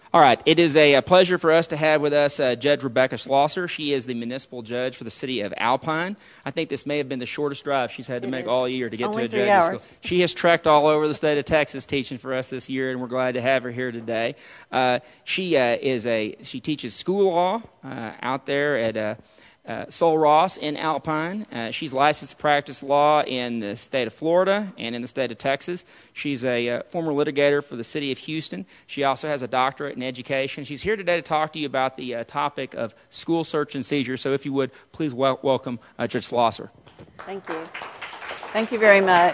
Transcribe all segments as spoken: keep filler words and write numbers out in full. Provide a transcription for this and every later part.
All right, it is a, a pleasure for us to have with us uh, Judge Rebecca Schlosser. She is the municipal judge for the city of Alpine. I think this may have been the shortest drive she's had to it make is. all year to get Only to a three judge's hours. school. She has trekked all over the state of Texas teaching for us this year, and we're glad to have her here today. Uh, she uh, is a she teaches school law uh, out there at uh, Uh, Sul Ross in Alpine. Uh, she's licensed to practice law in the state of Florida and in the state of Texas. She's a uh, former litigator for the city of Houston. She also has a doctorate in education. She's here today to talk to you about the uh, topic of school search and seizure. So if you would, please wel- welcome uh, Judge Schlosser. Thank you. Thank you very much.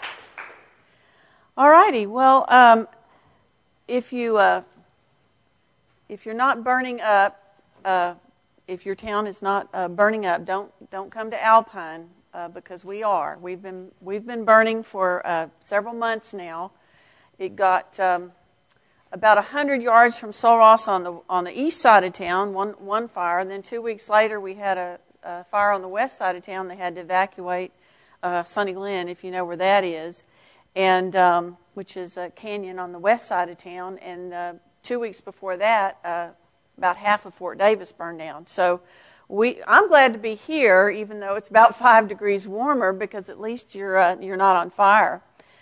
All righty. Well, um, if you uh, if you're not burning up, uh, if your town is not uh, burning up, don't don't come to Alpine uh, because we are. We've been we've been burning for uh, several months now. It got um, about a hundred yards from Sul Ross on the on the east side of town. One one fire, and then two weeks later we had a, a fire on the west side of town. They had to evacuate uh, Sunny Glen, if you know where that is, and um, which is a canyon on the west side of town. And uh, two weeks before that. Uh, About half of Fort Davis burned down. So we, I'm glad to be here, even though it's about five degrees warmer, because at least you're uh, you're not on fire.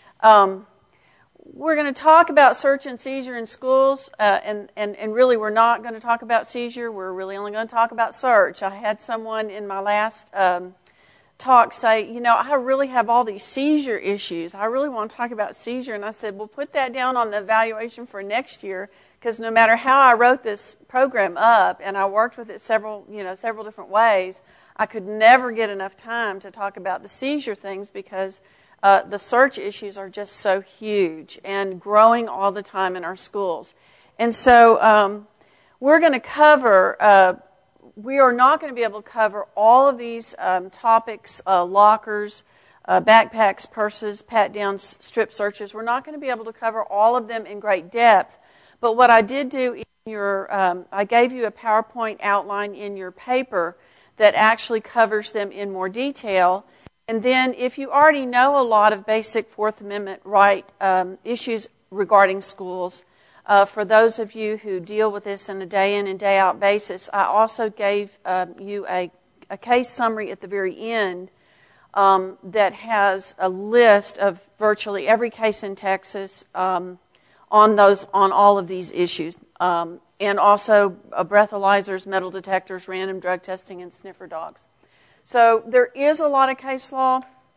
Um, we're going to talk about search and seizure in schools, uh, and, and, and really we're not going to talk about seizure. We're really only going to talk about search. I had someone in my last um, talk say, you know, I really have all these seizure issues. I really want to talk about seizure. And I said, well, put that down on the evaluation for next year, because no matter how I wrote this program up, and I worked with it several, you know, several different ways, I could never get enough time to talk about the seizure things, because uh, the search issues are just so huge and growing all the time in our schools. And so um, we're going to cover, uh, we are not going to be able to cover all of these um, topics, uh, lockers, uh, backpacks, purses, pat-downs, strip searches. We're not going to be able to cover all of them in great depth. But what I did do in your, um, I gave you a PowerPoint outline in your paper that actually covers them in more detail. And then if you already know a lot of basic Fourth Amendment right um, issues regarding schools, uh, for those of you who deal with this on a day in and day out basis, I also gave um, you a, a case summary at the very end um, that has a list of virtually every case in Texas, um, on those, on all of these issues, um, and also uh, breathalyzers, metal detectors, random drug testing, and sniffer dogs. So there is a lot of case law.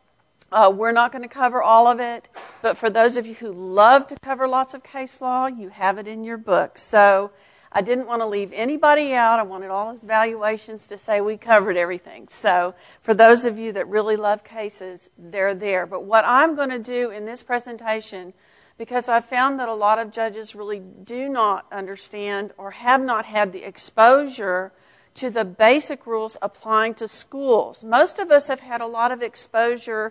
Uh, we're not going to cover all of it, but for those of you who love to cover lots of case law, you have it in your book. So I didn't want to leave anybody out. I wanted all those valuations to say we covered everything. So for those of you that really love cases, they're there. But what I'm going to do in this presentation, because I've found that a lot of judges really do not understand or have not had the exposure to the basic rules applying to schools. Most of us have had a lot of exposure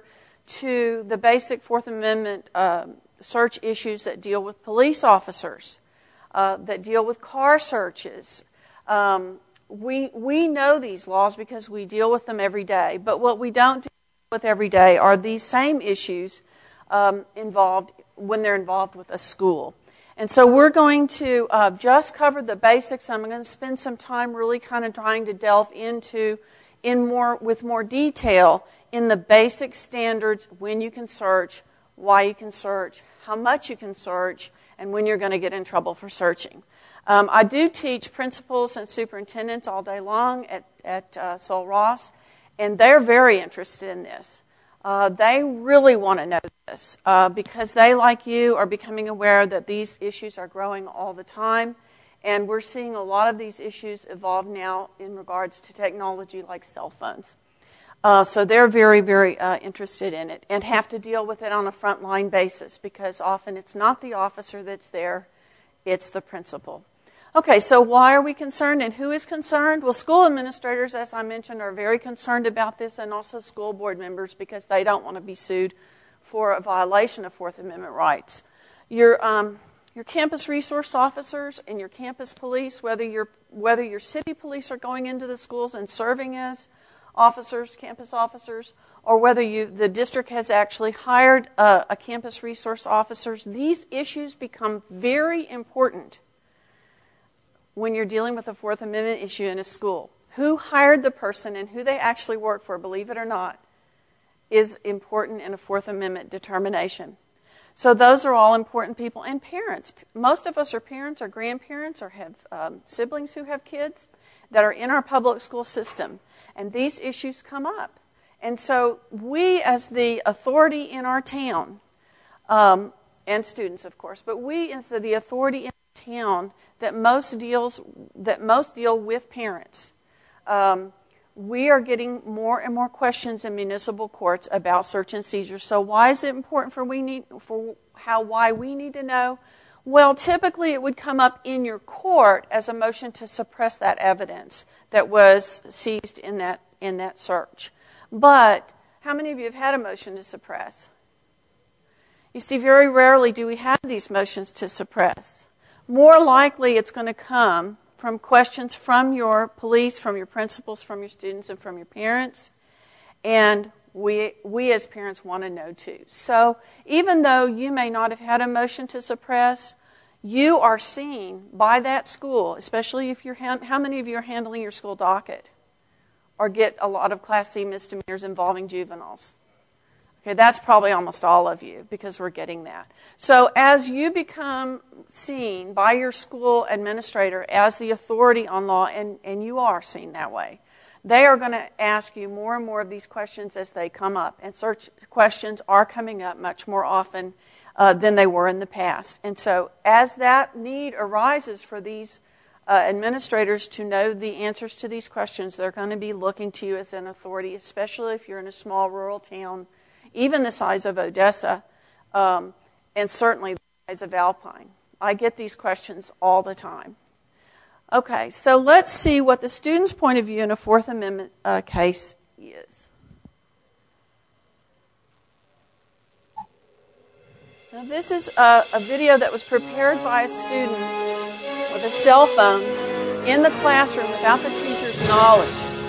to the basic Fourth Amendment uh, search issues that deal with police officers, uh, that deal with car searches. Um, we, we know these laws because we deal with them every day, but what we don't deal with every day are these same issues um, involved when they're involved with a school. And so we're going to uh, just cover the basics. I'm going to spend some time really kind of trying to delve into, in more with more detail, in the basic standards, when you can search, why you can search, how much you can search, and when you're going to get in trouble for searching. Um, I do teach principals and superintendents all day long at, at uh, Sul Ross, and they're very interested in this. Uh, they really want to know this uh, because they, like you, are becoming aware that these issues are growing all the time. And we're seeing a lot of these issues evolve now in regards to technology like cell phones. Uh, so they're very, very uh, interested in it and have to deal with it on a frontline basis, because often it's not the officer that's there, it's the principal. Okay, so why are we concerned and who is concerned? Well, school administrators, as I mentioned, are very concerned about this, and also school board members, because they don't want to be sued for a violation of Fourth Amendment rights. Your um, your campus resource officers and your campus police, whether your whether your city police are going into the schools and serving as officers, campus officers, or whether you the district has actually hired a, a campus resource officers, these issues become very important when you're dealing with a Fourth Amendment issue in a school. Who hired the person and who they actually work for, believe it or not, is important in a Fourth Amendment determination. So those are all important people. And parents. Most of us are parents or grandparents or have um, siblings who have kids that are in our public school system. And these issues come up. And so we, as the authority in our town, um, and students, of course, but we, as the authority in our town that most deals that most deal with parents, um, we are getting more and more questions in municipal courts about search and seizure. So why is it important for we need for how why we need to know? Well, typically it would come up in your court as a motion to suppress that evidence that was seized in that in that search. But how many of you have had a motion to suppress? You see, very rarely do we have these motions to suppress. More likely it's going to come from questions from your police, from your principals, from your students, and from your parents. And we, we as parents want to know too. So even though you may not have had a motion to suppress, you are seen by that school, especially if you're, how many of you are handling your school docket or get a lot of Class C misdemeanors involving juveniles? Okay, that's probably almost all of you because we're getting that. So as you become seen by your school administrator as the authority on law, and, and you are seen that way, they are going to ask you more and more of these questions as they come up. And search questions are coming up much more often uh, than they were in the past. And so as that need arises for these uh, administrators to know the answers to these questions, they're going to be looking to you as an authority, especially if you're in a small rural town, even the size of Odessa, um, and certainly the size of Alpine. I get these questions all the time. Okay, so let's see what the student's point of view in a Fourth Amendment uh, case is. Now, this is a, a video that was prepared by a student with a cell phone in the classroom without the teacher's knowledge.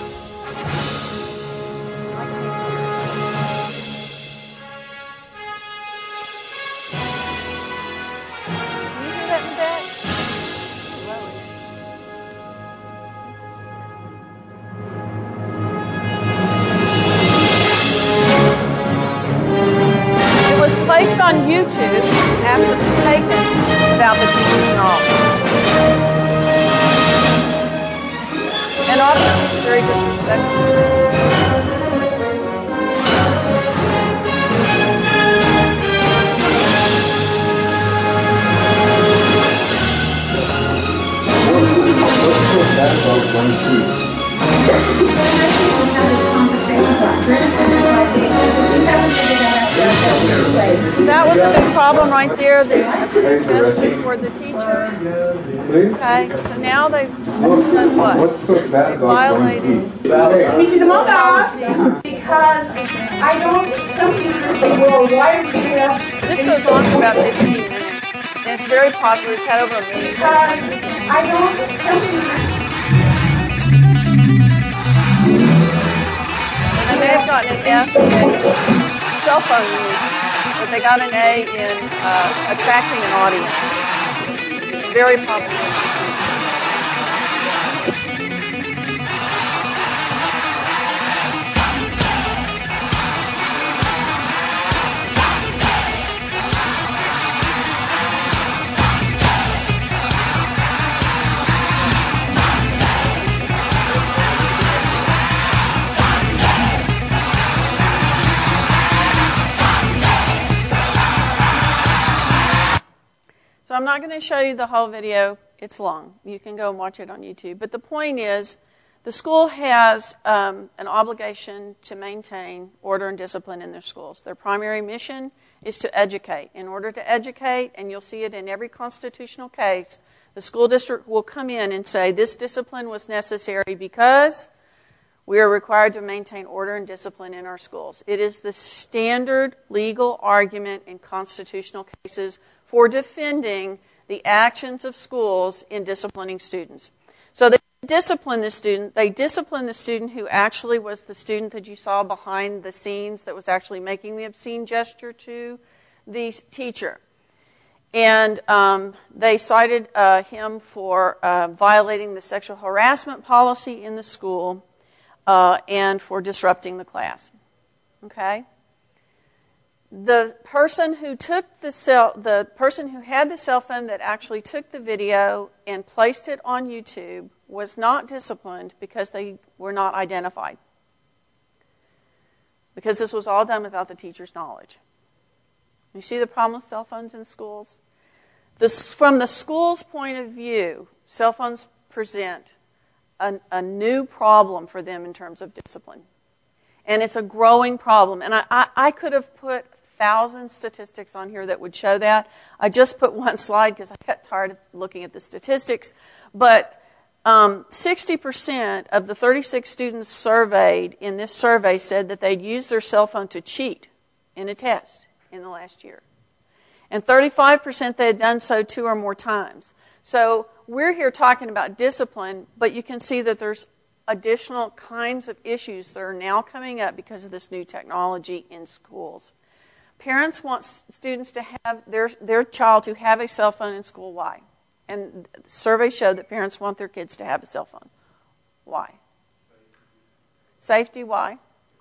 Placed on YouTube after it was taken without the teacher's knowledge. And obviously it's very disrespectful to the That was a big problem right there. They had some gesture toward the teacher. Okay, so now they've done what? They've violated Missus Amoga, because I don't, some teachers say, well, why are you here? This goes on for about fifteen minutes. And it's very popular. It's had over a million. Because I don't, some teachers. And they have gotten an F in cell phone use, but they got an A in uh, attracting an audience. Very popular. So I'm not going to show you the whole video. It's long. You can go and watch it on YouTube. But the point is, the school has um, an obligation to maintain order and discipline in their schools. Their primary mission is to educate. In order to educate, and you'll see it in every constitutional case, the school district will come in and say, this discipline was necessary because we are required to maintain order and discipline in our schools. It is the standard legal argument in constitutional cases for defending the actions of schools in disciplining students. So they discipline the student. They discipline the student who actually was the student that you saw behind the scenes that was actually making the obscene gesture to the teacher. And um, they cited uh, him for uh, violating the sexual harassment policy in the school uh, and for disrupting the class. Okay? The person who took the cell, the person who had the cell phone that actually took the video and placed it on YouTube was not disciplined because they were not identified. Because this was all done without the teacher's knowledge. You see the problem with cell phones in schools? This, from the school's point of view, cell phones present a, a new problem for them in terms of discipline. And it's a growing problem. And I, I, I could have put thousand statistics on here that would show that. I just put one slide because I got tired of looking at the statistics. But um, sixty percent of the thirty-six students surveyed in this survey said that they'd used their cell phone to cheat in a test in the last year. And thirty-five percent they had done so two or more times. So we're here talking about discipline, but you can see that there's additional kinds of issues that are now coming up because of this new technology in schools. Parents want students to have their, their child to have a cell phone in school. Why? And the survey showed that parents want their kids to have a cell phone. Why? Safety, why?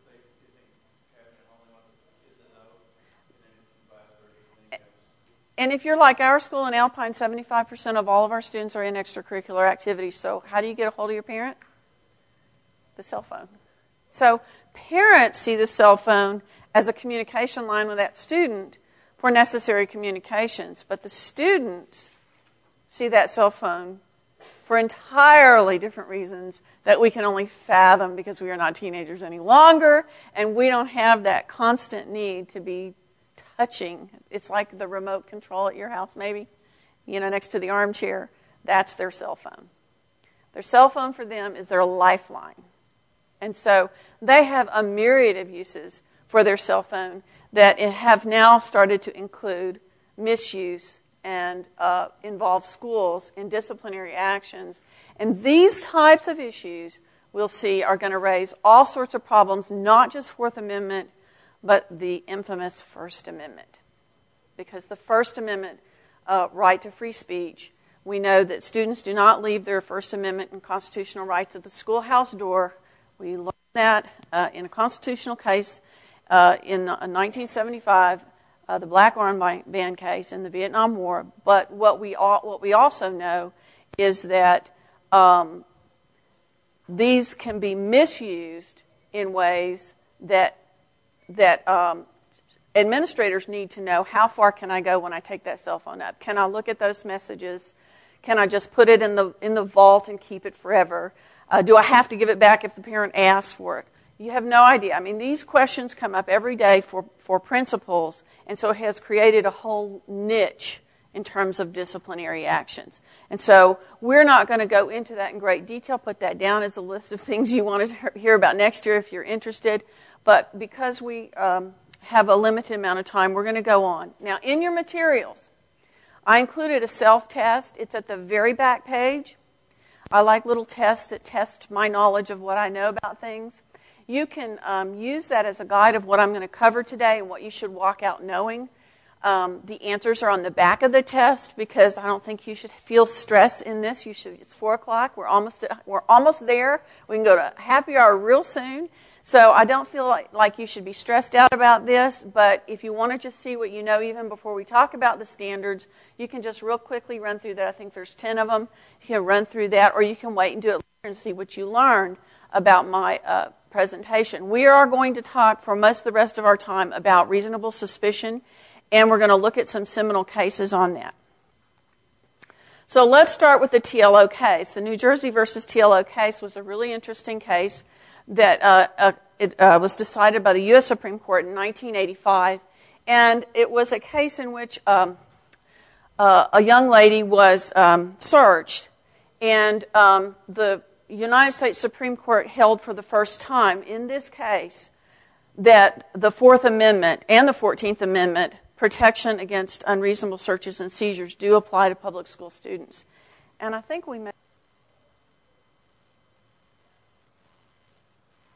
And if you're like our school in Alpine, seventy-five percent of all of our students are in extracurricular activities. So how do you get a hold of your parent? The cell phone. So parents see the cell phone as a communication line with that student for necessary communications. But the students see that cell phone for entirely different reasons that we can only fathom because we are not teenagers any longer, and we don't have that constant need to be touching. It's like the remote control at your house, maybe, you know, next to the armchair. That's their cell phone. Their cell phone for them is their lifeline. And so they have a myriad of uses for their cell phone that have now started to include misuse and uh, involve schools in disciplinary actions. And these types of issues, we'll see, are going to raise all sorts of problems, not just Fourth Amendment, but the infamous First Amendment. Because the First Amendment uh, right to free speech, we know that students do not leave their First Amendment and constitutional rights at the schoolhouse door. We learned that uh, in a constitutional case uh, in nineteen seventy-five, uh, the Black Armband case in the Vietnam War. But what we all, what we also know is that um, these can be misused in ways that that um, administrators need to know. How far can I go when I take that cell phone up? Can I look at those messages? Can I just put it in the in the vault and keep it forever? Uh, do I have to give it back if the parent asks for it? You have no idea. I mean, these questions come up every day for, for principals, and so it has created a whole niche in terms of disciplinary actions. And so we're not going to go into that in great detail. Put that down as a list of things you want to hear about next year if you're interested. But because we um, have a limited amount of time, we're going to go on. Now, in your materials, I included a self-test. It's at the very back page. I like little tests that test my knowledge of what I know about things. You can um, use that as a guide of what I'm going to cover today and what you should walk out knowing. Um, the answers are on the back of the test because I don't think you should feel stress in this. You should. It's four o'clock. We're almost we're almost there. We can go to happy hour real soon. So I don't feel like, like you should be stressed out about this. But if you want to just see what you know even before we talk about the standards, you can just real quickly run through that. I think there's ten of them. You can run through that, or you can wait and do it later and see what you learned about my uh, presentation. We are going to talk for most of the rest of our time about reasonable suspicion, and we're going to look at some seminal cases on that. So let's start with the T L O case. The New Jersey versus T L O case was a really interesting case that uh, uh, it uh, was decided by the U S Supreme Court in nineteen eighty-five, and it was a case in which um, uh, a young lady was um, searched, and um, the United States Supreme Court held for the first time in this case that the Fourth Amendment and the Fourteenth Amendment protection against unreasonable searches and seizures do apply to public school students. And I think we may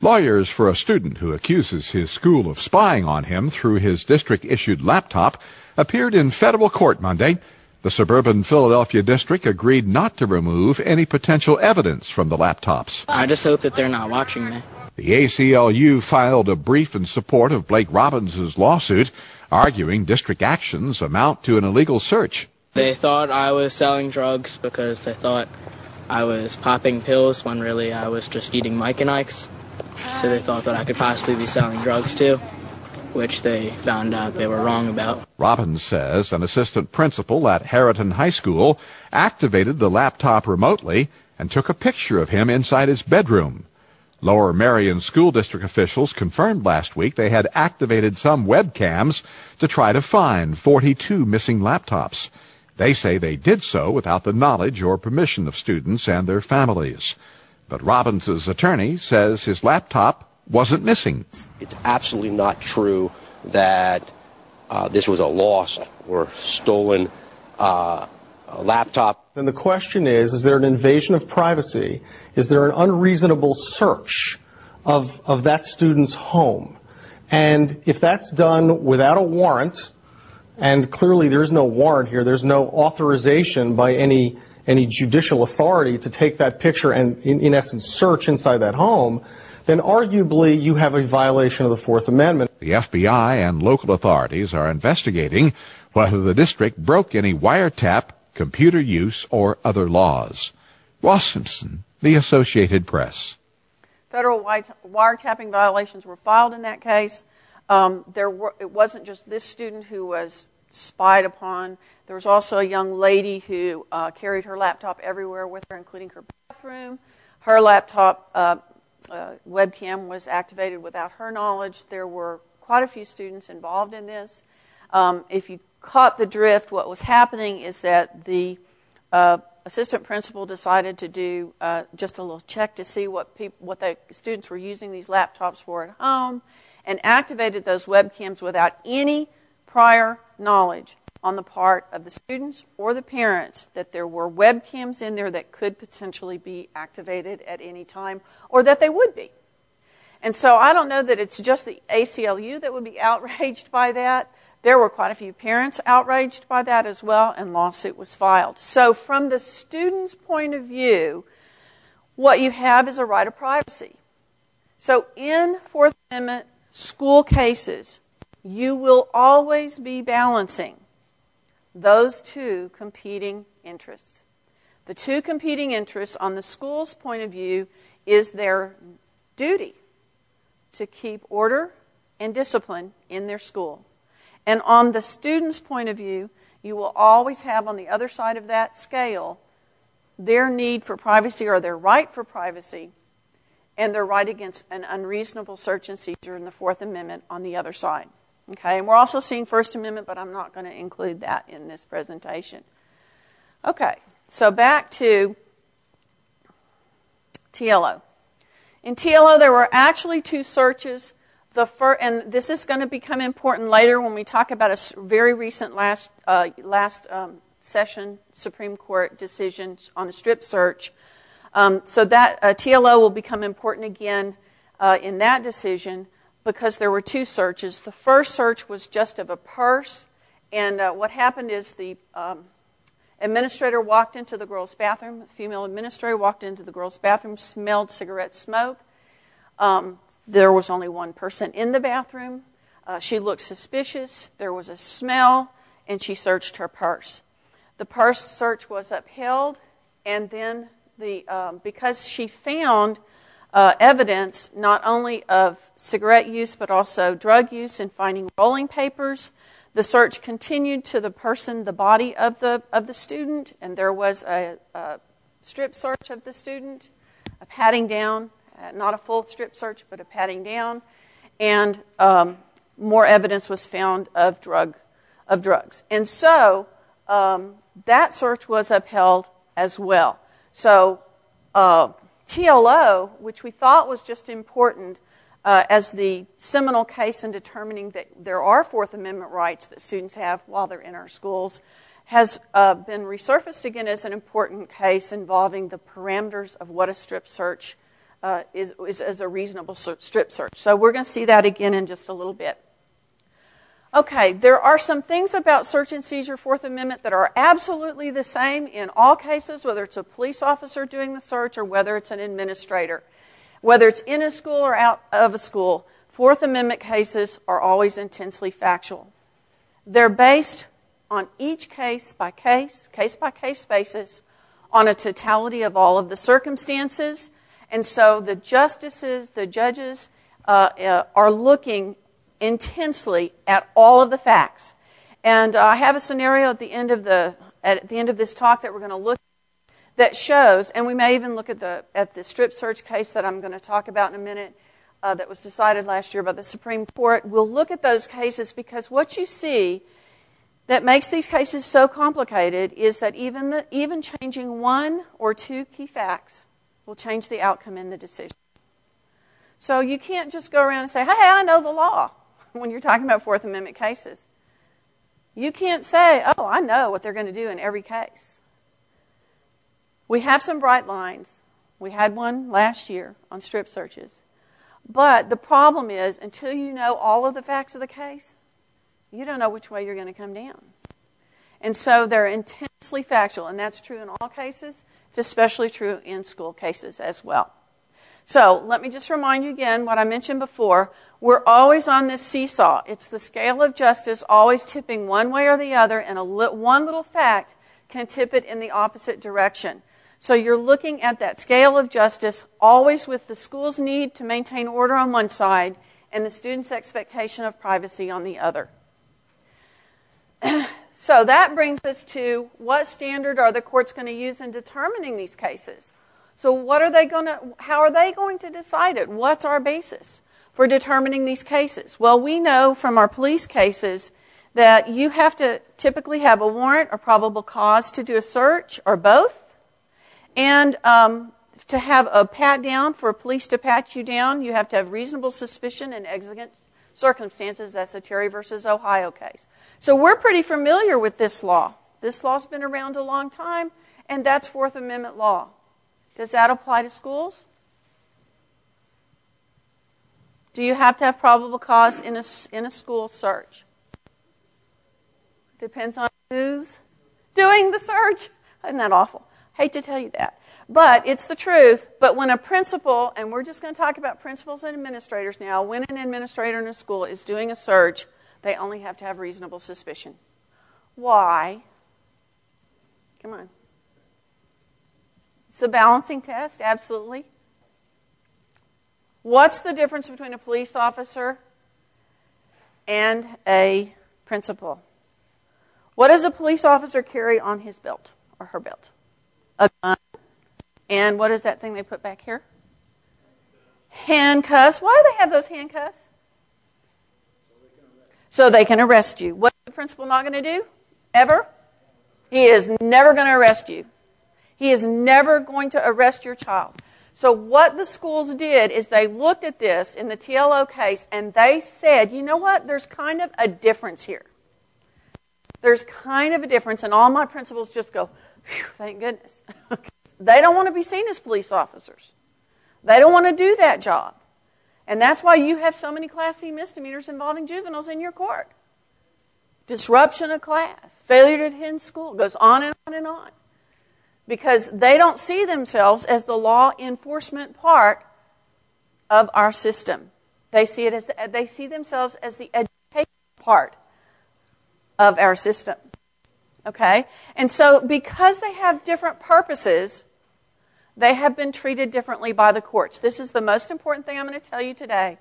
Lawyers for a student who accuses his school of spying on him through his district-issued laptop appeared in federal court Monday. The suburban Philadelphia district agreed not to remove any potential evidence from the laptops. I just hope that they're not watching me. The A C L U filed a brief in support of Blake Robbins' lawsuit, arguing district actions amount to an illegal search. They thought I was selling drugs because they thought I was popping pills when really I was just eating Mike and Ike's. So they thought that I could possibly be selling drugs too, which they found out they were wrong about. Robbins says an assistant principal at Harriton High School activated the laptop remotely and took a picture of him inside his bedroom. Lower Merion School District officials confirmed last week they had activated some webcams to try to find forty-two missing laptops. They say they did so without the knowledge or permission of students and their families. But Robbins' attorney says his laptop wasn't missing. It's absolutely not true that uh, this was a lost or stolen uh, laptop. Then the question is, is there an invasion of privacy? Is there an unreasonable search of, of that student's home? And if that's done without a warrant, and clearly there's no warrant here, there's no authorization by any any judicial authority to take that picture and, in, in essence, search inside that home, then arguably you have a violation of the Fourth Amendment. The F B I and local authorities are investigating whether the district broke any wiretap, computer use, or other laws. Ross Simpson, The Associated Press. Federal wiretapping violations were filed in that case. Um, there were, it wasn't just this student who was spied upon. There was also a young lady who uh, carried her laptop everywhere with her, including her bathroom. Her laptop uh, uh, webcam was activated without her knowledge. There were quite a few students involved in this. Um, if you caught the drift, what was happening is that the uh, assistant principal decided to do uh, just a little check to see what peop- what the students were using these laptops for at home, and activated those webcams without any prior knowledge on the part of the students or the parents that there were webcams in there that could potentially be activated at any time, or that they would be. And so I don't know that it's just the A C L U that would be outraged by that. There were quite a few parents outraged by that as well, and lawsuit was filed. So from the student's point of view, what you have is a right of privacy. So in Fourth Amendment school cases, you will always be balancing those two competing interests. The two competing interests on the school's point of view is their duty to keep order and discipline in their school. And on the student's point of view, you will always have on the other side of that scale their need for privacy or their right for privacy and their right against an unreasonable search and seizure in the Fourth Amendment on the other side. Okay, and we're also seeing First Amendment, but I'm not going to include that in this presentation. Okay, so back to T L O. In T L O, there were actually two searches. The fir- and this is going to become important later when we talk about a very recent last uh, last um, session Supreme Court decision on a strip search. Um, so that uh, T L O will become important again uh, in that decision because there were two searches. The first search was just of a purse, and uh, what happened is the um, administrator walked into the girls' bathroom. The female administrator walked into the girls' bathroom, smelled cigarette smoke. Um, There was only one person in the bathroom. Uh, she looked suspicious. There was a smell, and she searched her purse. The purse search was upheld, and then the um, because she found uh, evidence not only of cigarette use but also drug use and finding rolling papers, the search continued to the person, the body of the of the student, and there was a, a strip search of the student, a patting down. Uh, not a full strip search, but a patting down, and um, more evidence was found of drug, of drugs. And so um, that search was upheld as well. So uh, T L O, which we thought was just important uh, as the seminal case in determining that there are Fourth Amendment rights that students have while they're in our schools, has uh, been resurfaced again as an important case involving the parameters of what a strip search uh, is, is, is a reasonable strip search. So we're going to see that again in just a little bit. Okay, there are some things about search and seizure Fourth Amendment that are absolutely the same in all cases, whether it's a police officer doing the search or whether it's an administrator. Whether it's in a school or out of a school, Fourth Amendment cases are always intensely factual. They're based on each case by case, case by case basis, on a totality of all of the circumstances. And so the justices, the judges, uh, uh, are looking intensely at all of the facts. And uh, I have a scenario at the end of the at the end of this talk that we're going to look at that shows, and we may even look at the at the strip search case that I'm going to talk about in a minute uh, that was decided last year by the Supreme Court. We'll look at those cases because what you see that makes these cases so complicated is that even the even changing one or two key facts will change the outcome in the decision. So you can't just go around and say, hey, I know the law, when you're talking about Fourth Amendment cases. You can't say, oh, I know what they're going to do in every case. We have some bright lines. We had one last year on strip searches. But the problem is, until you know all of the facts of the case, you don't know which way you're going to come down. And so they're intensely factual, and that's true in all cases. It's especially true in school cases as well. So let me just remind you again what I mentioned before. We're always on this seesaw. It's the scale of justice always tipping one way or the other, and a li- one little fact can tip it in the opposite direction. So you're looking at that scale of justice always with the school's need to maintain order on one side and the student's expectation of privacy on the other. So that brings us to what standard are the courts going to use in determining these cases? So what are they going to, how are they going to decide it? What's our basis for determining these cases? Well, we know from our police cases that you have to typically have a warrant or probable cause to do a search or both. And um, to have a pat down, for police to pat you down, you have to have reasonable suspicion and exigent circumstances. That's a Terry versus Ohio case. So we're pretty familiar with this law. This law's been around a long time, and that's Fourth Amendment law. Does that apply to schools? Do you have to have probable cause in a, in a school search? Depends on who's doing the search. Isn't that awful? Hate to tell you that. But it's the truth. But when a principal, and we're just going to talk about principals and administrators now, when an administrator in a school is doing a search, they only have to have reasonable suspicion. Why? Come on. It's a balancing test, absolutely. What's the difference between a police officer and a principal? What does a police officer carry on his belt or her belt? A gun. And what is that thing they put back here? Handcuffs. Why do they have those handcuffs? So they can arrest you. What's the principal not going to do? Ever? He is never going to arrest you. He is never going to arrest your child. So what the schools did is they looked at this in the T L O case and they said, you know what, there's kind of a difference here. There's kind of a difference, and all my principals just go, phew, thank goodness. They don't want to be seen as police officers. They don't want to do that job. And that's why you have so many Class C misdemeanors involving juveniles in your court. Disruption of class, failure to attend school, goes on and on and on. Because they don't see themselves as the law enforcement part of our system. They see it as the, they see themselves as the education part of our system. Okay? And so because they have different purposes, they have been treated differently by the courts. This is the most important thing I'm going to tell you today,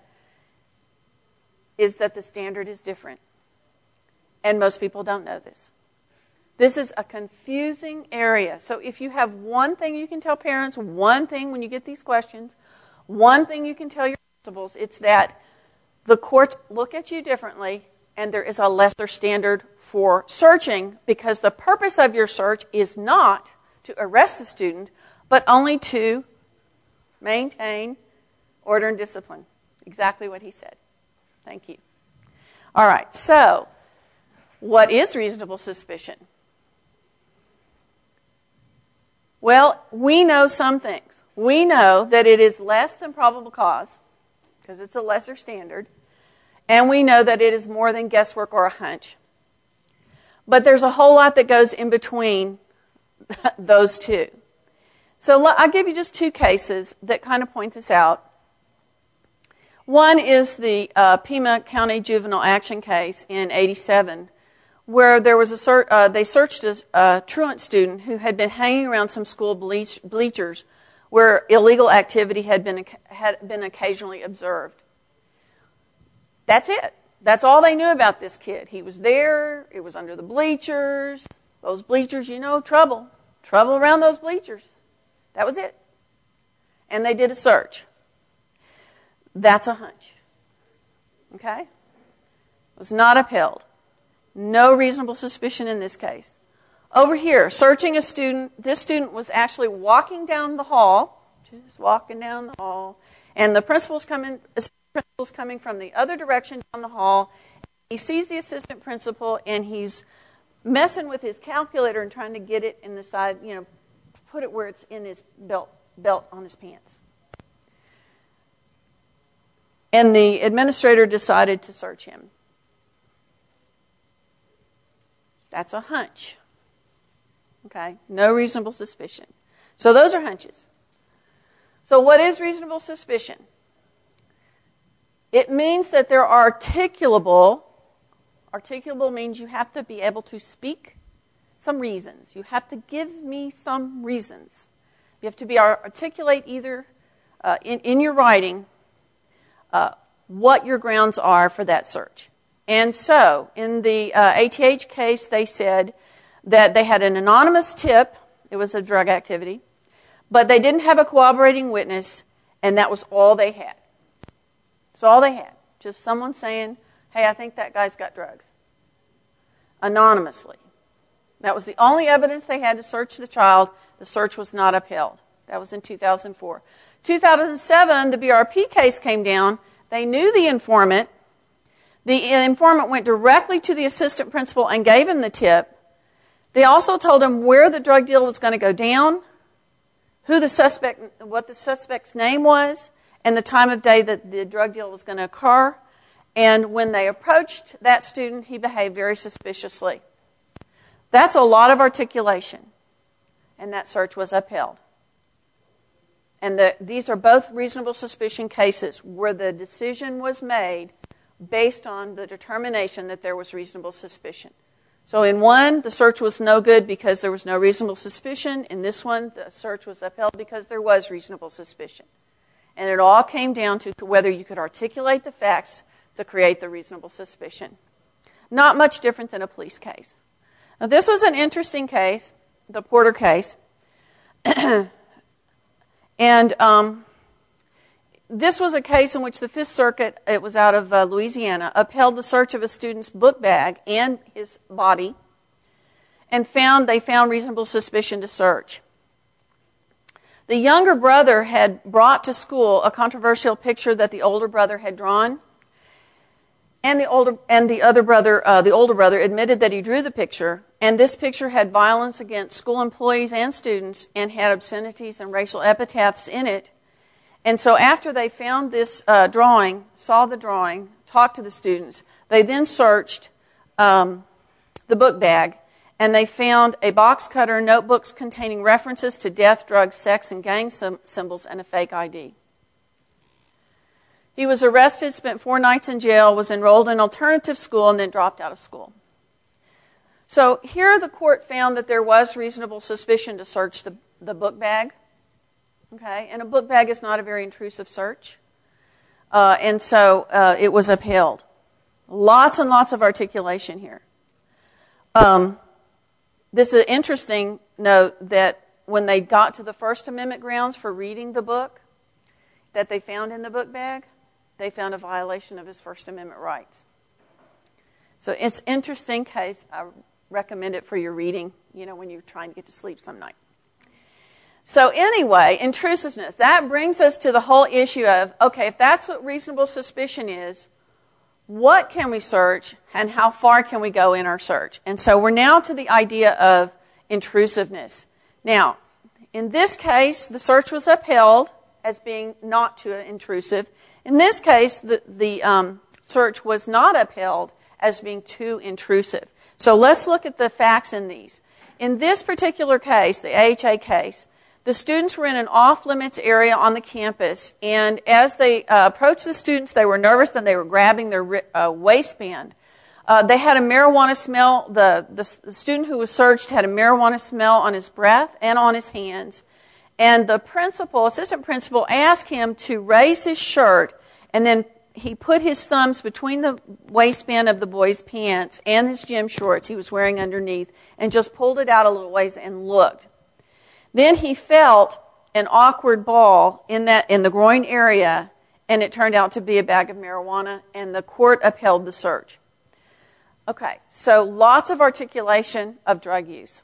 is that the standard is different. And most people don't know this. This is a confusing area. So if you have one thing you can tell parents, one thing when you get these questions, one thing you can tell your principals, it's that the courts look at you differently and there is a lesser standard for searching because the purpose of your search is not to arrest the student, but only to maintain order and discipline. Exactly what he said. Thank you. All right, so what is reasonable suspicion? Well, we know some things. We know that it is less than probable cause, because it's a lesser standard, and we know that it is more than guesswork or a hunch. But there's a whole lot that goes in between those two. So I'll give you just two cases that kind of point this out. One is the uh, Pima County Juvenile Action case in eighty-seven, where there was a ser- uh, they searched a, a truant student who had been hanging around some school bleach- bleachers where illegal activity had been had been occasionally observed. That's it. That's all they knew about this kid. He was there. It was under the bleachers. Those bleachers, you know, trouble. Trouble around those bleachers. That was it. And they did a search. That's a hunch. Okay? It was not upheld. No reasonable suspicion in this case. Over here, searching a student. This student was actually walking down the hall. Just walking down the hall. And the principal's coming, the principal's coming from the other direction down the hall. He sees the assistant principal, and he's messing with his calculator and trying to get it in the side, you know, put it where it's in his belt, belt on his pants. And the administrator decided to search him. That's a hunch. Okay? No reasonable suspicion. So those are hunches. So what is reasonable suspicion? It means that there are articulable, articulable means you have to be able to speak some reasons. You have to give me some reasons. You have to be articulate either uh, in, in your writing uh, what your grounds are for that search. And so, in the uh, A T H case, they said that they had an anonymous tip. It was a drug activity. But they didn't have a cooperating witness, and that was all they had. That's all they had. Just someone saying, hey, I think that guy's got drugs. Anonymously. That was the only evidence they had to search the child. The search was not upheld. That was in two thousand four. two thousand seven, the B R P case came down. They knew the informant. The informant went directly to the assistant principal and gave him the tip. They also told him where the drug deal was going to go down, who the suspect, what the suspect's name was, and the time of day that the drug deal was going to occur. And when they approached that student, he behaved very suspiciously. That's a lot of articulation, and that search was upheld. And the, these are both reasonable suspicion cases where the decision was made based on the determination that there was reasonable suspicion. So in one, the search was no good because there was no reasonable suspicion. In this one, the search was upheld because there was reasonable suspicion. And it all came down to whether you could articulate the facts to create the reasonable suspicion. Not much different than a police case. Now, this was an interesting case, the Porter case. and um, this was a case in which the Fifth Circuit, it was out of uh, Louisiana, upheld the search of a student's book bag and his body, and found they found reasonable suspicion to search. The younger brother had brought to school a controversial picture that the older brother had drawn. And the older and the other brother, uh, the older brother, admitted that he drew the picture, and this picture had violence against school employees and students, and had obscenities and racial epithets in it. And so, after they found this uh, drawing, saw the drawing, talked to the students, they then searched um, the book bag, and they found a box cutter, notebooks containing references to death, drugs, sex, and gang sim- symbols, and a fake I D. He was arrested, spent four nights in jail, was enrolled in alternative school, and then dropped out of school. So here the court found that there was reasonable suspicion to search the, the book bag. Okay, and a book bag is not a very intrusive search. Uh, and so uh, it was upheld. Lots and lots of articulation here. Um, this is an interesting note that when they got to the First Amendment grounds for reading the book that they found in the book bag, they found a violation of his First Amendment rights. So it's an interesting case. I recommend it for your reading, you know, when you're trying to get to sleep some night. So anyway, intrusiveness. That brings us to the whole issue of, okay, if that's what reasonable suspicion is, what can we search and how far can we go in our search? And so we're now to the idea of intrusiveness. Now, In this case, the search was upheld as being not too intrusive. In this case, the, the um, search was not upheld as being too intrusive. So let's look at the facts in these. In this particular case, the A H A case, the students were in an off-limits area on the campus, and as they uh, approached the students, they were nervous and they were grabbing their uh, waistband. Uh, they had a marijuana smell. The, the, the student who was searched had a marijuana smell on his breath and on his hands. And the principal, assistant principal, asked him to raise his shirt, and then he put his thumbs between the waistband of the boy's pants and his gym shorts he was wearing underneath and just pulled it out a little ways and looked. Then he felt an awkward ball in that in the groin area, and it turned out to be a bag of marijuana, and the court upheld the search. Okay, so lots of articulation of drug use.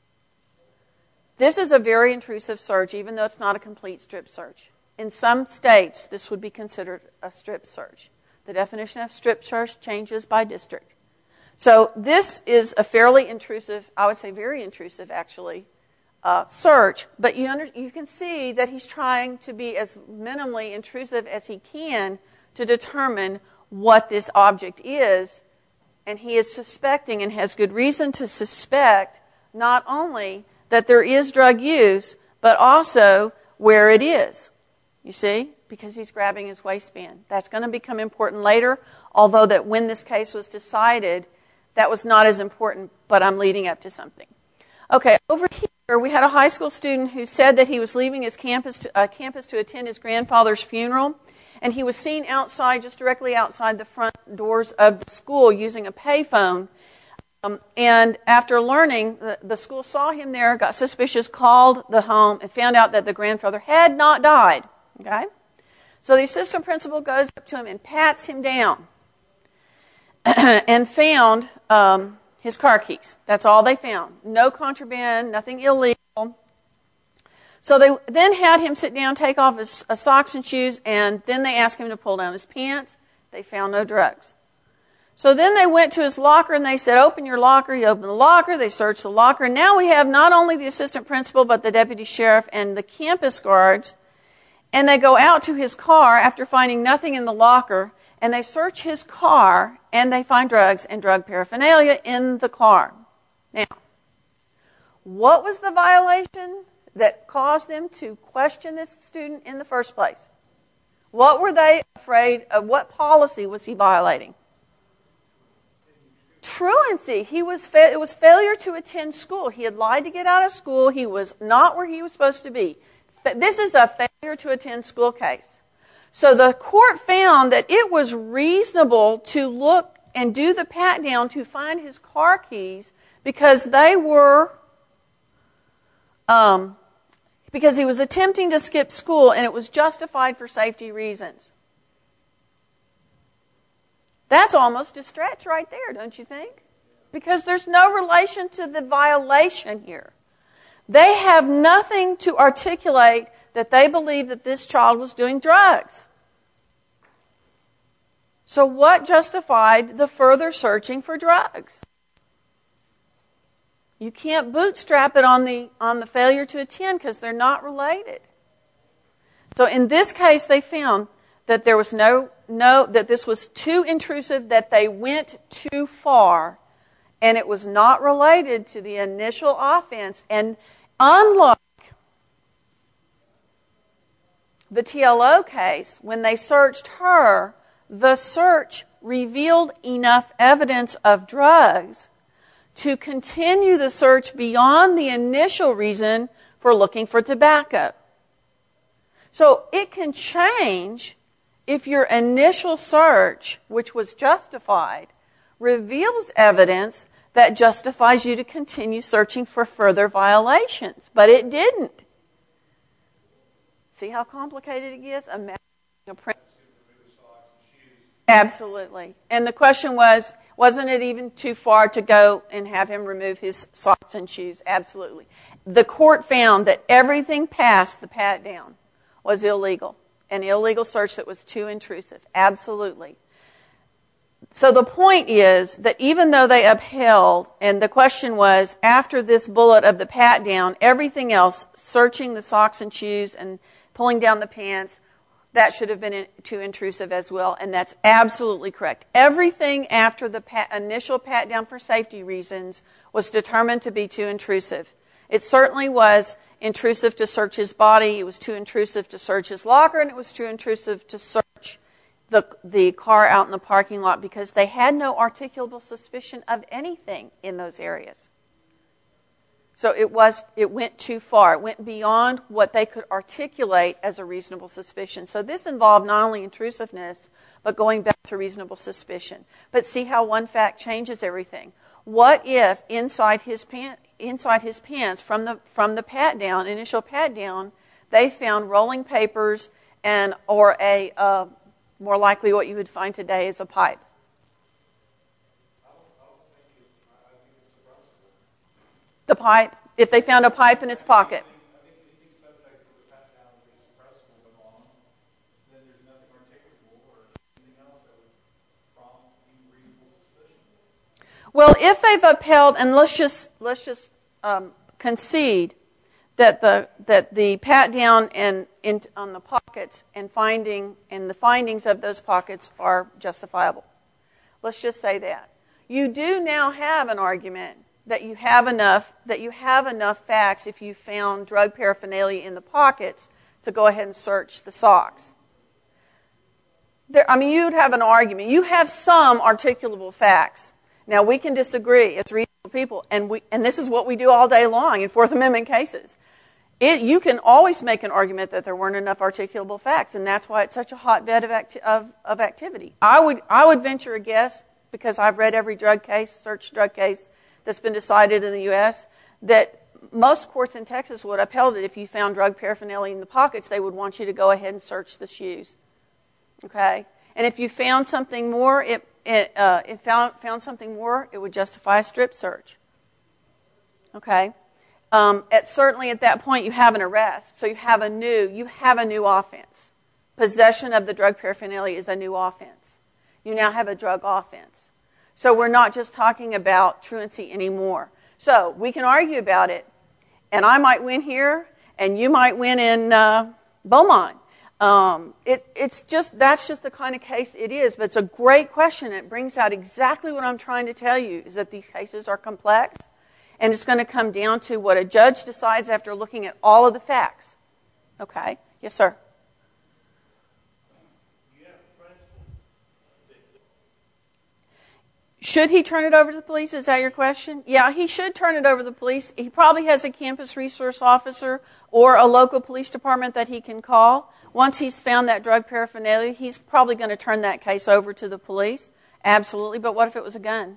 This is a very intrusive search, even though it's not a complete strip search. In some states, this would be considered a strip search. The definition of strip search changes by district. So this is a fairly intrusive, I would say very intrusive actually, uh, search. But you, under, you can see that he's trying to be as minimally intrusive as he can to determine what this object is. And he is suspecting and has good reason to suspect not only that there is drug use, but also where it is. You see? Because he's grabbing his waistband. That's going to become important later, although that when this case was decided, that was not as important, but I'm leading up to something. Okay, over here we had a high school student who said that he was leaving his campus to, uh, campus to attend his grandfather's funeral, and he was seen outside, just directly outside the front doors of the school using a payphone. Um, and after learning, the, the school saw him there, got suspicious, called the home, and found out that the grandfather had not died. Okay? So the assistant principal goes up to him and pats him down and found um, his car keys. That's all they found. No contraband, nothing illegal. So they then had him sit down, take off his uh, socks and shoes, and then they asked him to pull down his pants. They found no drugs. So then they went to his locker and they said, open your locker. He opened the locker. They searched the locker. Now we have not only the assistant principal, but the deputy sheriff and the campus guards. And they go out to his car after finding nothing in the locker, and they search his car, and they find drugs and drug paraphernalia in the car. Now, what was the violation that caused them to question this student in the first place? What were they afraid of? What policy was he violating? Truancy. He was fa- it was failure to attend school. He had lied to get out of school. He was not where he was supposed to be. This is a failure to attend school case. So the court found that it was reasonable to look and do the pat down to find his car keys because they were, um, because he was attempting to skip school and it was justified for safety reasons. That's almost a stretch right there, don't you think? Because there's no relation to the violation here. They have nothing to articulate that they believe that this child was doing drugs. So what justified the further searching for drugs? You can't bootstrap it on the on the failure to attend because they're not related. So in this case, they found that there was no no that this was too intrusive, that they went too far, and it was not related to the initial offense. And unlike the T L O case, when they searched her, the search revealed enough evidence of drugs to continue the search beyond the initial reason for looking for tobacco. So it can change if your initial search, which was justified, reveals evidence that justifies you to continue searching for further violations. But it didn't. See how complicated it gets? Imagine a print. Absolutely. And the question was, wasn't it even too far to go and have him remove his socks and shoes? Absolutely. The court found that everything past the pat down was illegal. An illegal search that was too intrusive. Absolutely. So the point is that even though they upheld, and the question was, after this bullet of the pat down, everything else, searching the socks and shoes and pulling down the pants, that should have been in, too intrusive as well, and that's absolutely correct. Everything after the pat, initial pat down for safety reasons was determined to be too intrusive. It certainly was intrusive to search his body, it was too intrusive to search his locker, and it was too intrusive to search the the car out in the parking lot because they had no articulable suspicion of anything in those areas. So it was it went too far. It went beyond what they could articulate as a reasonable suspicion. So this involved not only intrusiveness, but going back to reasonable suspicion. But see how one fact changes everything. What if inside his pant inside his pants from the from the pat down, initial pat down, they found rolling papers and or a uh, more likely what you would find today is a pipe. The pipe, if they found a pipe in his pocket. Well, if they've upheld, and let's just let's just um, concede that the that the pat down and in, on the pockets and finding and the findings of those pockets are justifiable. Let's just say that. You do now have an argument that you have enough that you have enough facts if you found drug paraphernalia in the pockets to go ahead and search the socks. There, I mean, you'd have an argument. You have some articulable facts. Now, we can disagree as reasonable people, and we and this is what we do all day long in Fourth Amendment cases. It, you can always make an argument that there weren't enough articulable facts, and that's why it's such a hotbed of, acti- of, of activity. I would I would venture a guess, because I've read every drug case, search drug case that's been decided in the U S, that most courts in Texas would upheld it if you found drug paraphernalia in the pockets. They would want you to go ahead and search the shoes. Okay, and if you found something more, it it, uh, it found found something more, it would justify a strip search. Okay. Um, at, certainly at that point you have an arrest, so you have a new you have a new offense. Possession of the drug paraphernalia is a new offense. You now have a drug offense. So we're not just talking about truancy anymore. So we can argue about it, and I might win here, and you might win in uh, Beaumont. Um, it, it's just that's just the kind of case it is. But it's a great question. It brings out exactly what I'm trying to tell you: is that these cases are complex. And it's going to come down to what a judge decides after looking at all of the facts. Okay? Yes, sir. Should he turn it over to the police? Is that your question? Yeah, he should turn it over to the police. He probably has a campus resource officer or a local police department that he can call. Once he's found that drug paraphernalia, he's probably going to turn that case over to the police. Absolutely. But what if it was a gun?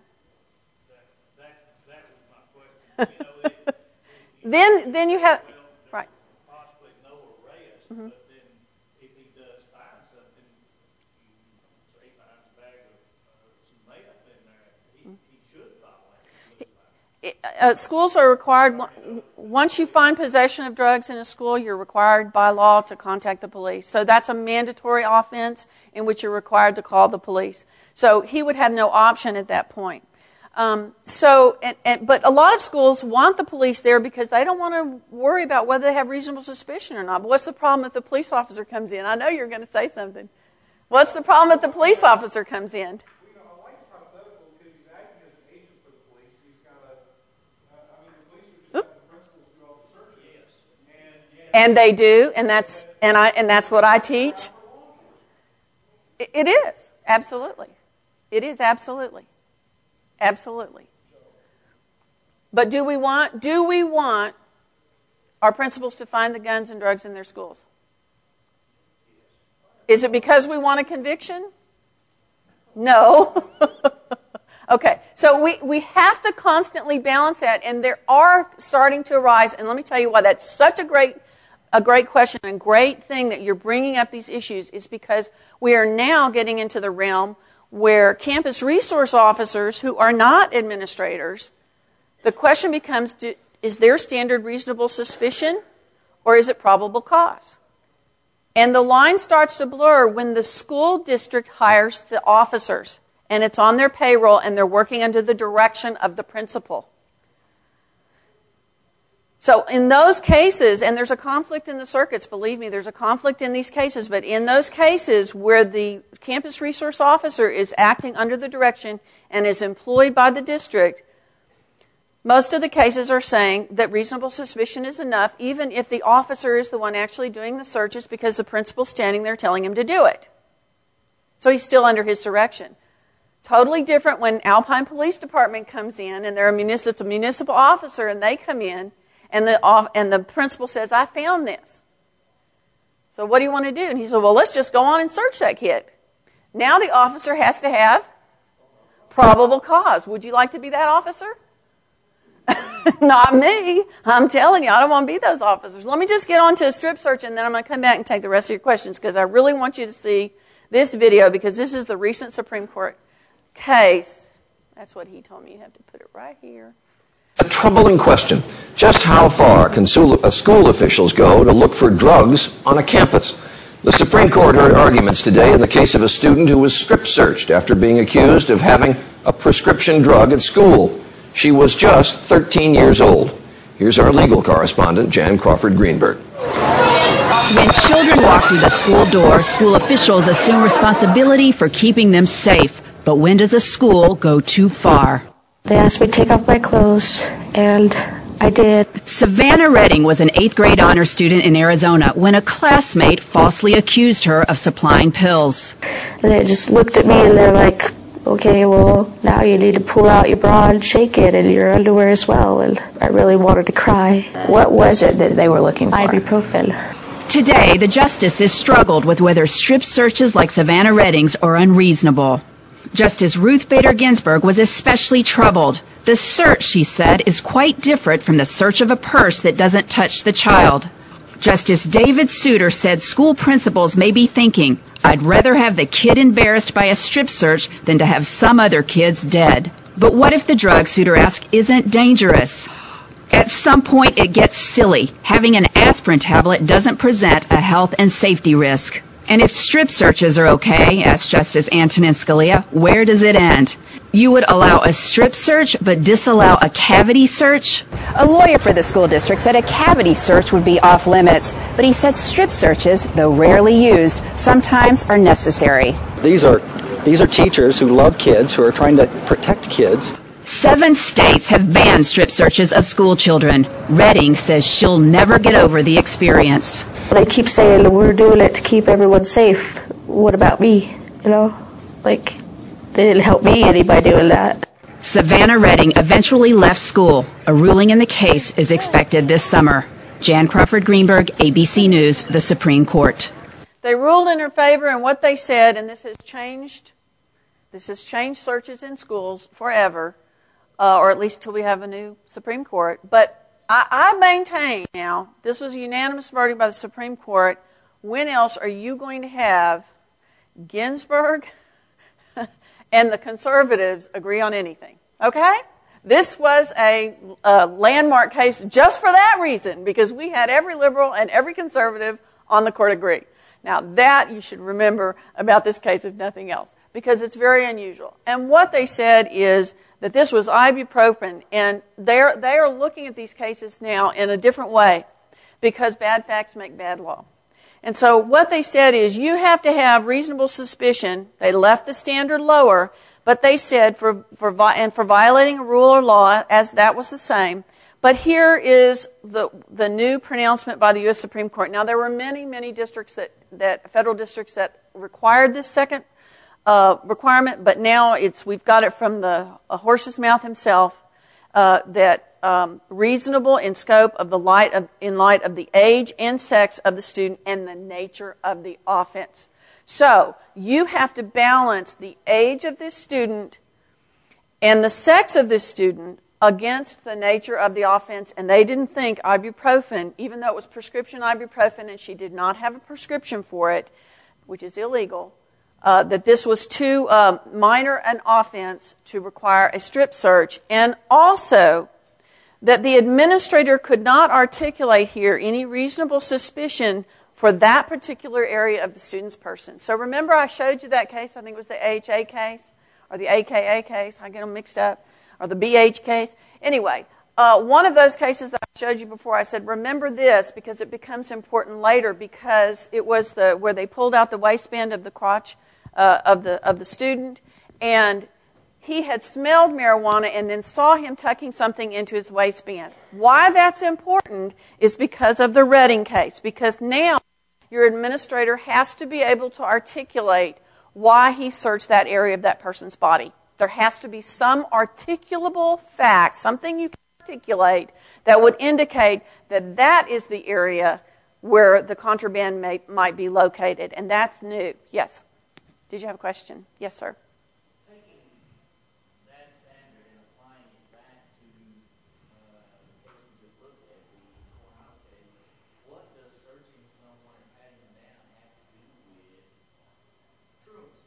then, then you have right. Possibly no arrest, mm-hmm. But then if he does find something, say he finds a bag of uh, some meth in there, he, mm-hmm. he should file that. Uh, schools are required. Once you find possession of drugs in a school, you're required by law to contact the police. So that's a mandatory offense in which you're required to call the police. So he would have no option at that point. Um, so, and, and, but a lot of schools want the police there because they don't want to worry about whether they have reasonable suspicion or not. But what's the problem if the police officer comes in? I know you're going to say something. What's the problem if the police officer comes in? Well, you know, I like his hypothetical because he's acting as an agent for the police. He's got a, uh, I mean, the police would just Oop. have the principals do all the searches. And, yeah, and they do, and that's and I and that's what I teach. It, it is absolutely, it is absolutely. Absolutely. But do we want do we want our principals to find the guns and drugs in their schools? Is it because we want a conviction? No. Okay. So we, we have to constantly balance that, and there are starting to arise, and let me tell you why that's such a great a great question and great thing that you're bringing up these issues is because we are now getting into the realm where campus resource officers who are not administrators, the question becomes, do, is their standard reasonable suspicion or is it probable cause? And the line starts to blur when the school district hires the officers and it's on their payroll, and they're working under the direction of the principal. So in those cases, and there's a conflict in the circuits, believe me, there's a conflict in these cases, but in those cases where the campus resource officer is acting under the direction and is employed by the district, most of the cases are saying that reasonable suspicion is enough, even if the officer is the one actually doing the searches, because the principal's standing there telling him to do it. So he's still under his direction. Totally different when Alpine Police Department comes in and they're a municipal, it's a municipal officer, and they come in and the and the principal says, "I found this. So what do you want to do?" And he said, "Well, let's just go on and search that kid." Now the officer has to have probable cause. Would you like to be that officer? Not me. I'm telling you, I don't want to be those officers. Let me just get on to a strip search, and then I'm going to come back and take the rest of your questions, because I really want you to see this video, because this is the recent Supreme Court case. That's what he told me. You have to put it right here. A troubling question. Just how far can school officials go to look for drugs on a campus? The Supreme Court heard arguments today in the case of a student who was strip searched after being accused of having a prescription drug at school. She was just thirteen years old. Here's our legal correspondent, Jan Crawford Greenberg. When children walk through the school door, school officials assume responsibility for keeping them safe. But when does a school go too far? They asked me to take off my clothes, and I did. Savannah Redding was an eighth grade honor student in Arizona when a classmate falsely accused her of supplying pills. And they just looked at me and they're like, "Okay, well, now you need to pull out your bra and shake it and your underwear as well." And I really wanted to cry. What was it that they were looking for? Ibuprofen. Today, the justices struggled with whether strip searches like Savannah Redding's are unreasonable. Justice Ruth Bader Ginsburg was especially troubled. The search, she said, is quite different from the search of a purse that doesn't touch the child. Justice David Souter said school principals may be thinking, "I'd rather have the kid embarrassed by a strip search than to have some other kids dead." But what if the drug, Souter asked, isn't dangerous? At some point, it gets silly. Having an aspirin tablet doesn't present a health and safety risk. And if strip searches are okay, asked Justice Antonin Scalia, where does it end? You would allow a strip search but disallow a cavity search? A lawyer for the school district said a cavity search would be off limits, but he said strip searches, though rarely used, sometimes are necessary. These are these are teachers who love kids, who are trying to protect kids. Seven states have banned strip searches of school children. Redding says she'll never get over the experience. They keep saying we're doing it to keep everyone safe. What about me? You know, like, they didn't help me any by doing that. Savannah Redding eventually left school. A ruling in the case is expected this summer. Jan Crawford Greenberg, A B C News, the Supreme Court. They ruled in her favor, and what they said, and this has changed, this has changed searches in schools forever. Uh, or at least till we have a new Supreme Court. But I, I maintain now, this was a unanimous verdict by the Supreme Court. When else are you going to have Ginsburg and the conservatives agree on anything? Okay? This was a, a landmark case just for that reason, because we had every liberal and every conservative on the court agree. Now, that you should remember about this case, if nothing else, because it's very unusual. And what they said is that this was ibuprofen, and they're, they are looking at these cases now in a different way, because bad facts make bad law. And so what they said is you have to have reasonable suspicion. They left the standard lower, but they said for, for and for violating a rule or law, as that was the same. But here is the the new pronouncement by the U S Supreme Court. Now, there were many, many districts that, that federal districts that required this second uh, requirement, but now it's we've got it from the uh, horse's mouth himself uh, that um, reasonable in scope of the light of in light of the age and sex of the student and the nature of the offense. So you have to balance the age of this student and the sex of this student against the nature of the offense, and they didn't think ibuprofen, even though it was prescription ibuprofen and she did not have a prescription for it, which is illegal, uh, that this was too um, minor an offense to require a strip search, and also that the administrator could not articulate here any reasonable suspicion for that particular area of the student's person. So remember I showed you that case, I think it was the A H A case, or the A K A case. I get them mixed up. Or the B H case. Anyway, uh, one of those cases that I showed you before, I said, remember this because it becomes important later because it was the where they pulled out the waistband of the crotch uh, of the of the student, and he had smelled marijuana and then saw him tucking something into his waistband. Why that's important is because of the Redding case, because now your administrator has to be able to articulate why he searched that area of that person's body. There has to be some articulable fact, something you can articulate that would indicate that that is the area where the contraband may, might be located, and that's new. Yes? Did you have a question? Yes, sir. Taking that standard and applying it back to uh, the case we just looked at, the Coronado case, what does searching someone and patting them down have to do with truancy?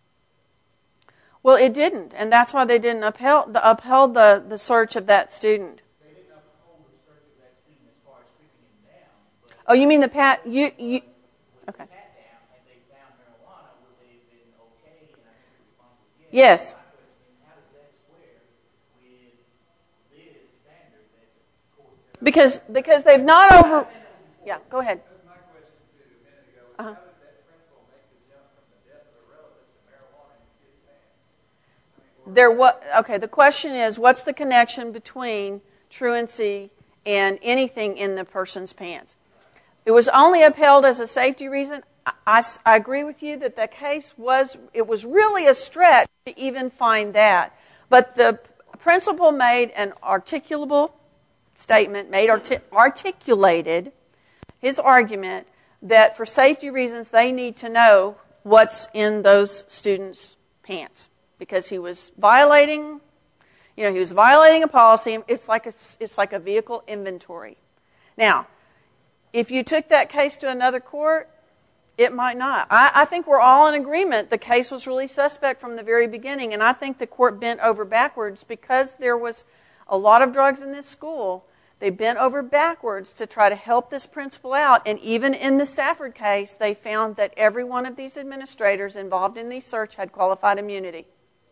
Well, it didn't, and that's why they didn't upheld the, upheld the, the search of that student. They didn't uphold the search of that student as far as stripping him down. But Oh, you mean the pat? You you? with Okay. the pat down, had they found marijuana, would they have been okay? And I think the response was Yes. yes. My question is, how does that square with this standard that the court has? Because because they've not over. Yeah, go ahead. That's my question too a minute ago. Uh-huh. How did that principle make the jump from the death of a relative to marijuana in his pants? There what? Okay. The question is, what's the connection between truancy and anything in the person's pants? It was only upheld as a safety reason. I, I, I agree with you that the case was. It was really a stretch to even find that. But the principal made an articulable statement, made arti- articulated his argument that for safety reasons they need to know what's in those students' pants. Because he was violating, you know, he was violating a policy. It's like a, it's like a vehicle inventory. Now, if you took that case to another court, it might not. I, I think we're all in agreement the case was really suspect from the very beginning, and I think the court bent over backwards because there was a lot of drugs in this school. They bent over backwards to try to help this principal out, and even in the Safford case, they found that every one of these administrators involved in the search had qualified immunity.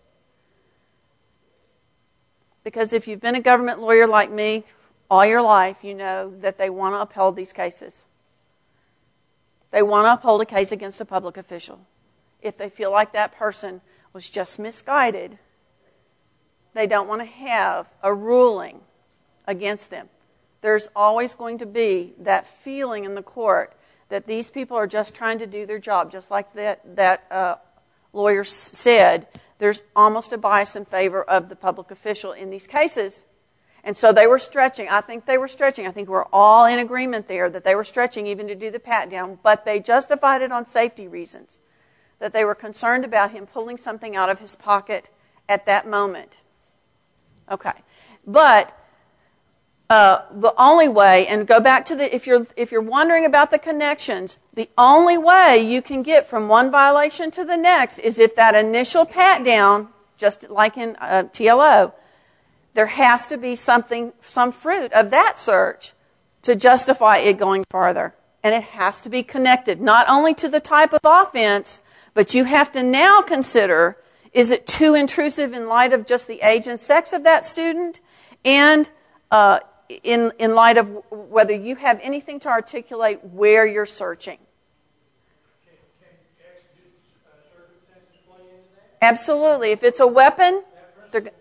Because if you've been a government lawyer like me all your life, you know that they want to uphold these cases. They want to uphold a case against a public official. If they feel like that person was just misguided, they don't want to have a ruling against them. There's always going to be that feeling in the court that these people are just trying to do their job, just like that, that uh, lawyer said. There's almost a bias in favor of the public official in these cases. And so they were stretching. I think they were stretching. I think we're all in agreement there that they were stretching even to do the pat down, but they justified it on safety reasons, that they were concerned about him pulling something out of his pocket at that moment. Okay. But uh, the only way, and go back to the, if you're, if you're wondering about the connections, the only way you can get from one violation to the next is if that initial pat down, just like in uh, T L O, there has to be something, some fruit of that search to justify it going farther. And it has to be connected not only to the type of offense, but you have to now consider, is it too intrusive in light of just the age and sex of that student? And uh, in, in light of whether you have anything to articulate where you're searching. Can, can exigent uh, circumstances play into that? Absolutely. If it's a weapon, they're going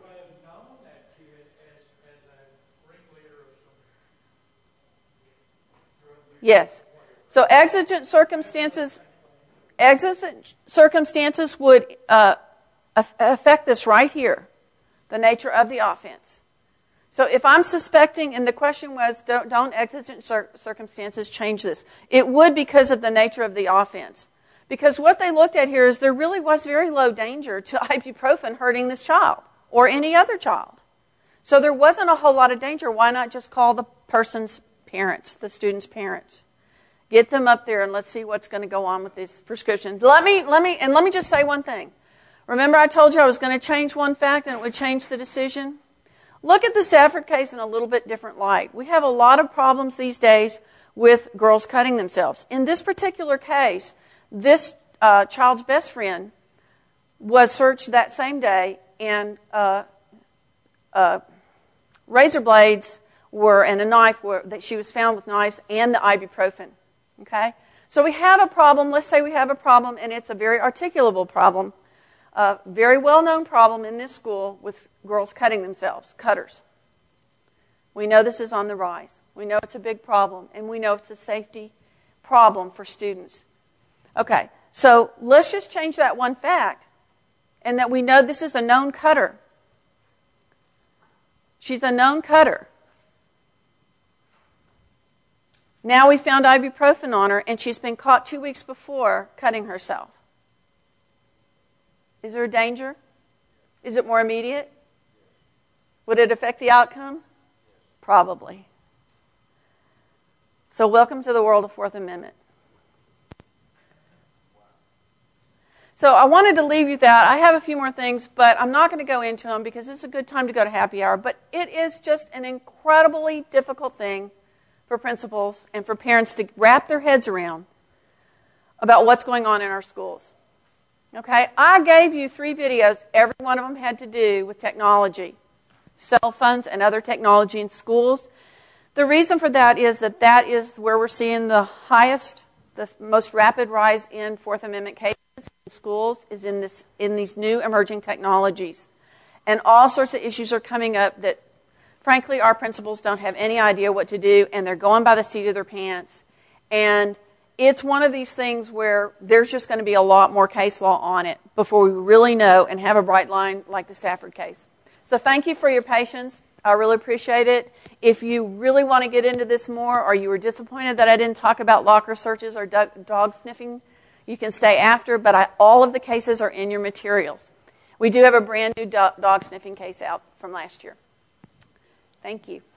Yes. So exigent circumstances, exigent circumstances would uh, affect this right here, the nature of the offense. So if I'm suspecting, and the question was, don't, don't exigent cir- circumstances change this? It would because of the nature of the offense. Because what they looked at here is there really was very low danger to ibuprofen hurting this child or any other child. So there wasn't a whole lot of danger. Why not just call the person's parents, the student's parents? Get them up there and let's see what's going to go on with this prescription. Let me, let me, and let me just say one thing. Remember I told you I was going to change one fact and it would change the decision? Look at the Safford case in a little bit different light. We have a lot of problems these days with girls cutting themselves. In this particular case, this uh, child's best friend was searched that same day, and uh, uh, razor blades were and a knife were that she was found with knives and the ibuprofen. Okay, so we have a problem. Let's say we have a problem, and it's a very articulable problem, a very well-known problem in this school with girls cutting themselves, cutters. We know this is on the rise. We know it's a big problem, and we know it's a safety problem for students. Okay, so let's just change that one fact, and that we know this is a known cutter. She's a known cutter. Now we found ibuprofen on her, and she's been caught two weeks before cutting herself. Is there a danger? Is it more immediate? Would it affect the outcome? Probably. So welcome to the world of Fourth Amendment. So I wanted to leave you that. I have a few more things, but I'm not going to go into them because it's a good time to go to happy hour. But it is just an incredibly difficult thing for principals and for parents to wrap their heads around about what's going on in our schools. Okay? I gave you three videos. Every one of them had to do with technology, cell phones and other technology in schools. The reason for that is that that is where we're seeing the highest, the most rapid rise in Fourth Amendment cases in schools is in this in these new emerging technologies. And all sorts of issues are coming up that, frankly, our principals don't have any idea what to do, and they're going by the seat of their pants. And it's one of these things where there's just going to be a lot more case law on it before we really know and have a bright line like the Stafford case. So thank you for your patience. I really appreciate it. If you really want to get into this more, or you were disappointed that I didn't talk about locker searches or dog, dog sniffing, you can stay after, but I, all of the cases are in your materials. We do have a brand new dog, dog sniffing case out from last year. Thank you.